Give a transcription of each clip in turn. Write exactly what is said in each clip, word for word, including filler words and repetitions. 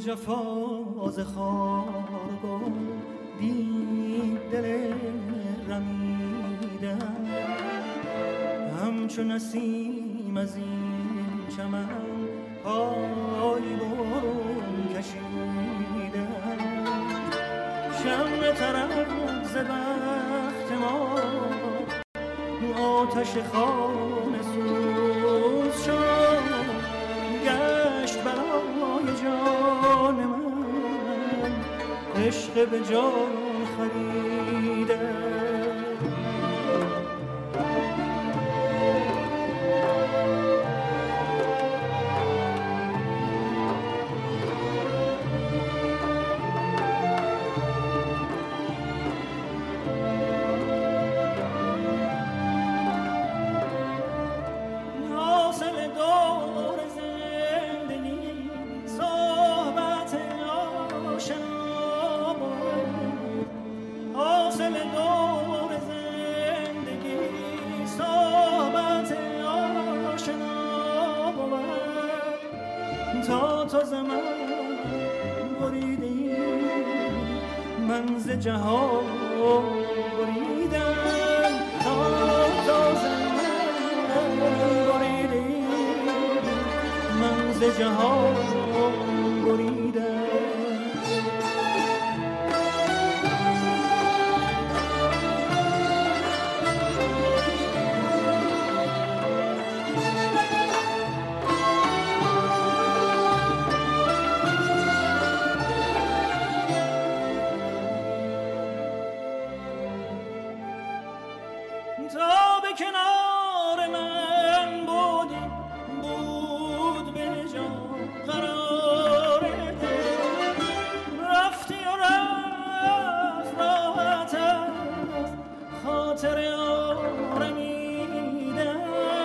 جفاز خارگاه دید دل رمیدم، همچون نسیم از این چمن پای برون کشیدم. شمع طرب ز بخت ما آتش خانه سوز شد، گشت برای جان من عشق به جان خریده. تا تو ز من بریدی من ز جهان بریدم، تا تو ز من بریدی من ز جهان بریدم. تا به کنار من بودی بود به جا قرار دل، رفتی و رفت راحت از خاطر آرمیدم.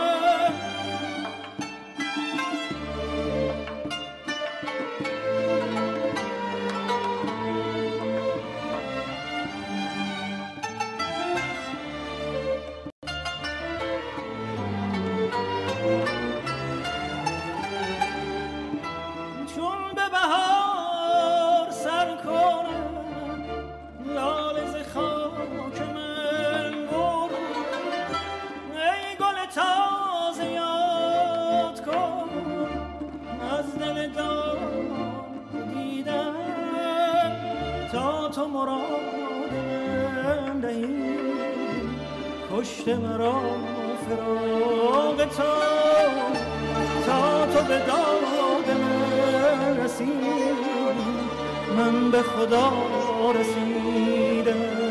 چون به بهار سر کنم لاله ز خاک من برد، ای گل تازه یاد کن از دل داد دیدم، تا تو مراد من دهی کشت مرا فراق تو، تا تو به داد من رسید من به خدا رسیدم.